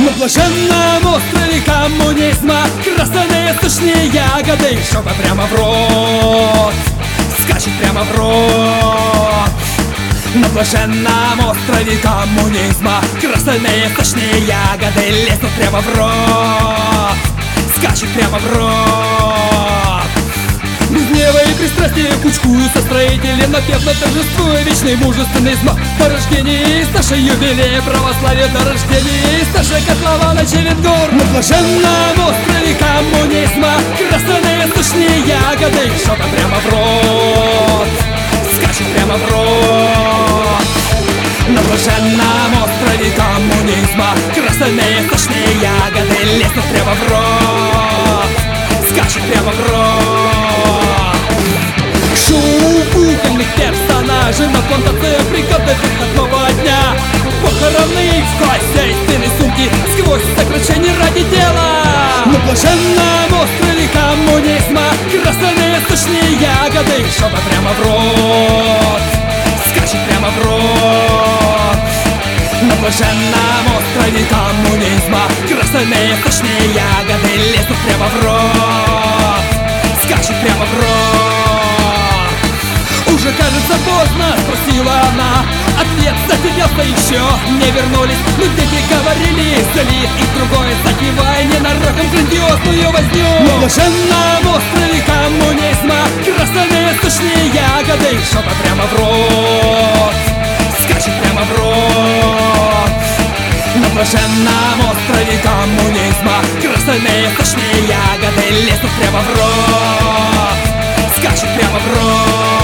На блаженном острове коммунизма красные сочные ягоды, чтобы прямо в рот, скачет прямо в рот. На блаженном острове коммунизма красные сочные ягоды лезут прямо в рот, скачет прямо в рот. Без гнева и пристрастия кучкуются строители, напевно торжествуя вечный мужественный смог. По рождении Сташа юбилея православия, до рождения Сташа котлована Челенгор. На блаженном острове коммунизма красные сочные ягоды, что-то прямо в рот, скачет прямо в рот. На блаженном острове коммунизма красные сочные ягоды лезут прямо в рот, скачет прямо в рот. Шоу кукольных персонажей на плантациях пригодных выходного дня. Похоронные в хозяйственной сумке сквозь сокращение ради дела. На блаженном острове коммунизма красные сочные ягоды, что-то прямо в рот, скачет прямо в рот. На блаженном острове коммунизма красные сочные ягоды лезут прямо в рот, скачет прямо в рот. Уже кажется поздно, спросила она. Ответ затерялся, еще не вернулись. Но дети говорили, залив их другое, затевая ненароком грандиозную возню. На блаженном острове коммунизма красные сочные ягоды, что-то прямо в рот, скачет прямо в рот. На блаженном острове коммунизма красные сочные ягоды лезут прямо в рот, скачет прямо в рот.